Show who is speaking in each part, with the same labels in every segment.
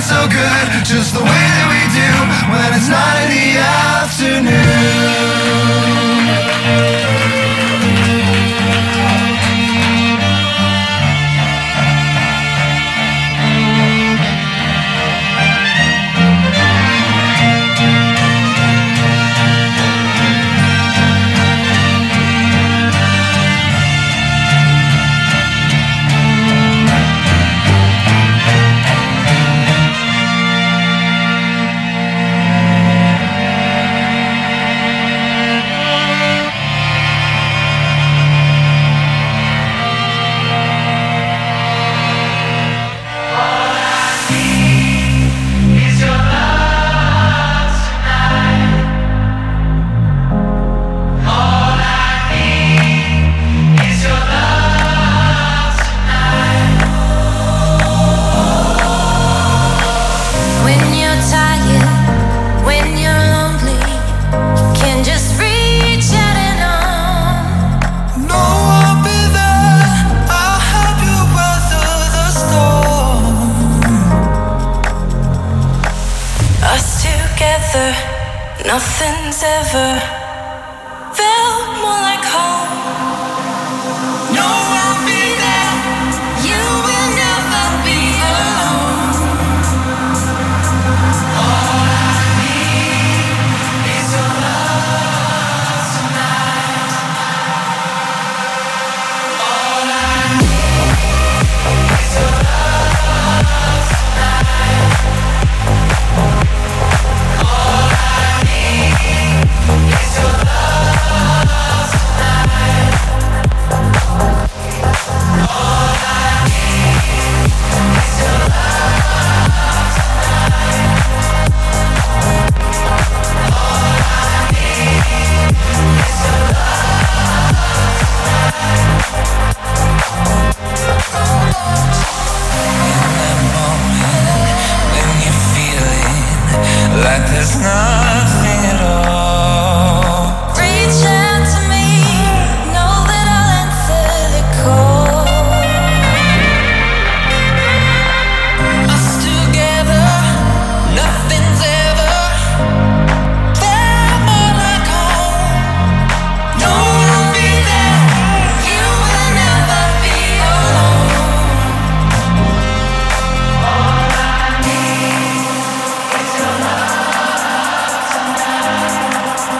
Speaker 1: so good, just the way that we do when it's not in the afternoon.
Speaker 2: Nothing's ever felt more like home. No, I'll be there. You will never be alone. All I need is your love tonight. All I need is your love tonight. All I need is your love tonight. All I need is your love tonight. All I need is your In that moment when you're feeling like there's nothing at all, reach out to me, know that I'll answer the call. Us together, nothing's ever felt more like home. No, I'll be there. You will never be alone. All I need is your love tonight.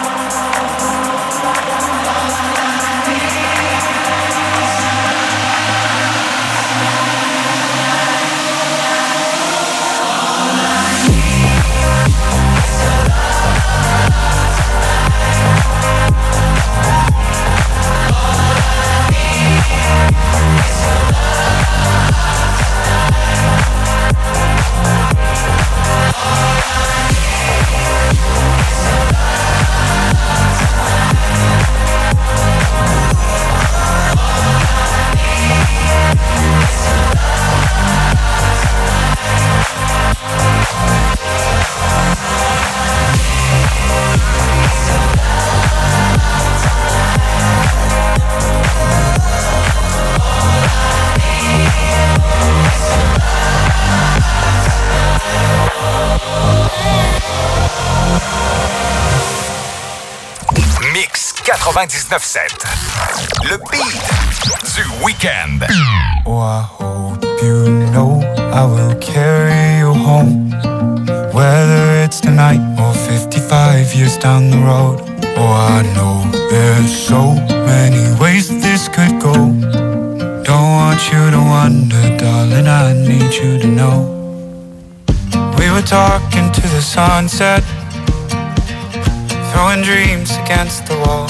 Speaker 3: Mix 99.7. Le beat du week-end.
Speaker 4: Oh, I hope you know I will carry you home, whether it's tonight or 55 years down the road. Oh, I know there's so many ways this could go. Don't want you to wonder, darling, I need you to know. We were talking to the sunset, throwing dreams against the wall.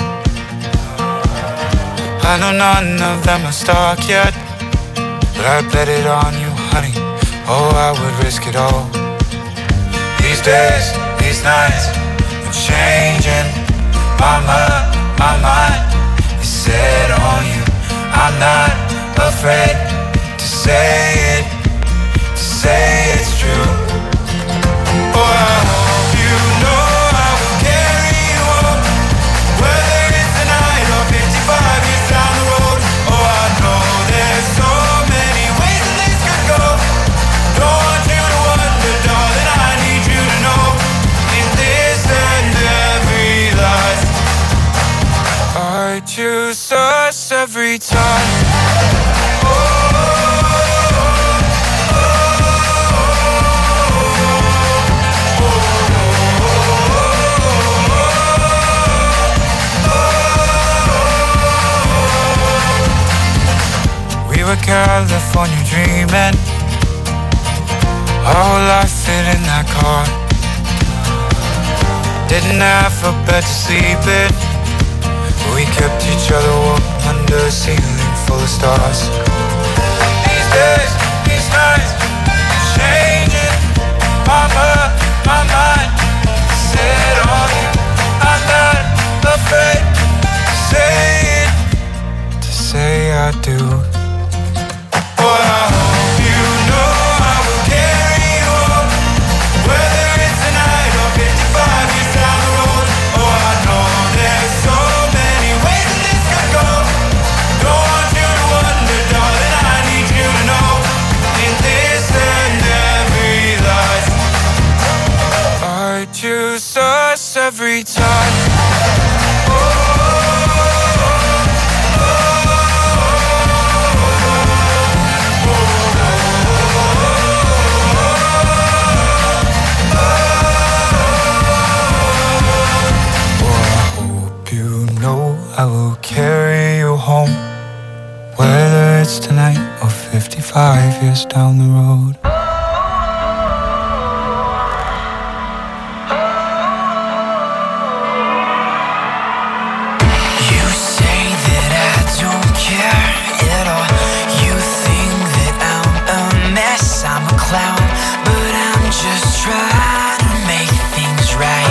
Speaker 4: I know none of them are stuck yet, but I bet it on you, honey. Oh, I would risk it all. These days, these nights, are changing. My mind is set on you. I'm not afraid to say it's true. Oh, I hope you know I will carry you home, whether it's tonight or 55 years down the road. Oh, I know there's so many ways that this could go. Don't want you to wonder, darling. us every time. We were California dreaming, our whole life fit in that car. Didn't have a bed to sleep in, but we kept each other warm under a ceiling full of stars. These days, these nights, changing my mind. Set on you, I'm not afraid to say it, to say I do. But I hope you know I will carry you home, whether it's tonight or 55 years down the road. Oh, I know there's so many ways that this could go. Don't want you to wonder, darling, I need you to know, in this and every life, I choose us every time. I will carry you home, whether it's tonight or 55 years down the road. You say that I don't care at all. You think that I'm a mess, I'm a clown, but I'm just trying to make things right.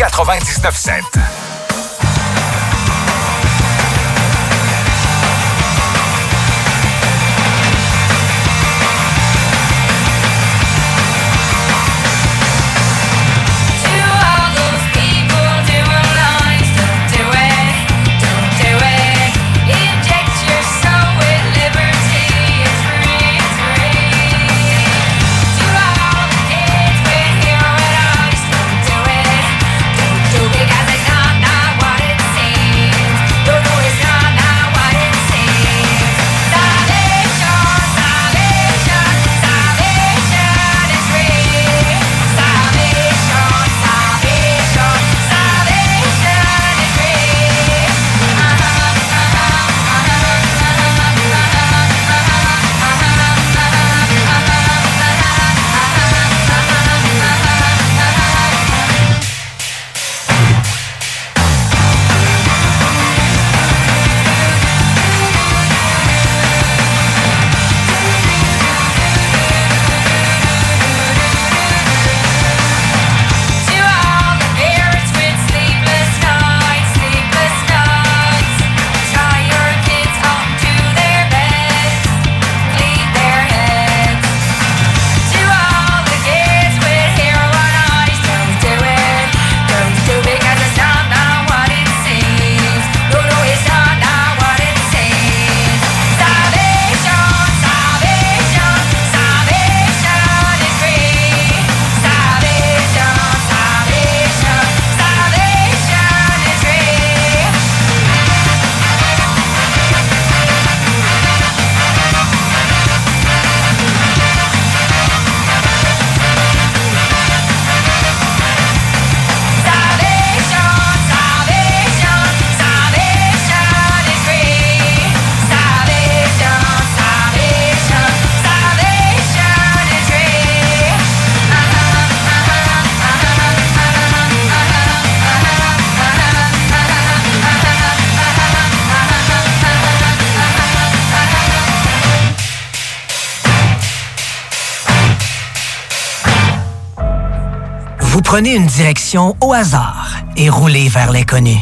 Speaker 3: 99.7.
Speaker 5: Vous prenez une direction au hasard et roulez vers l'inconnu.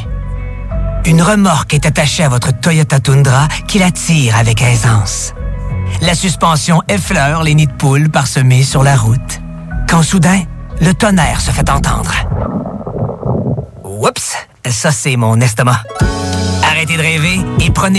Speaker 5: Une remorque est attachée à votre Toyota Tundra qui la tire avec aisance. La suspension effleure les nids de poules parsemés sur la route. Quand soudain, le tonnerre se fait entendre. Oups, ça c'est mon estomac. Arrêtez de rêver et prenez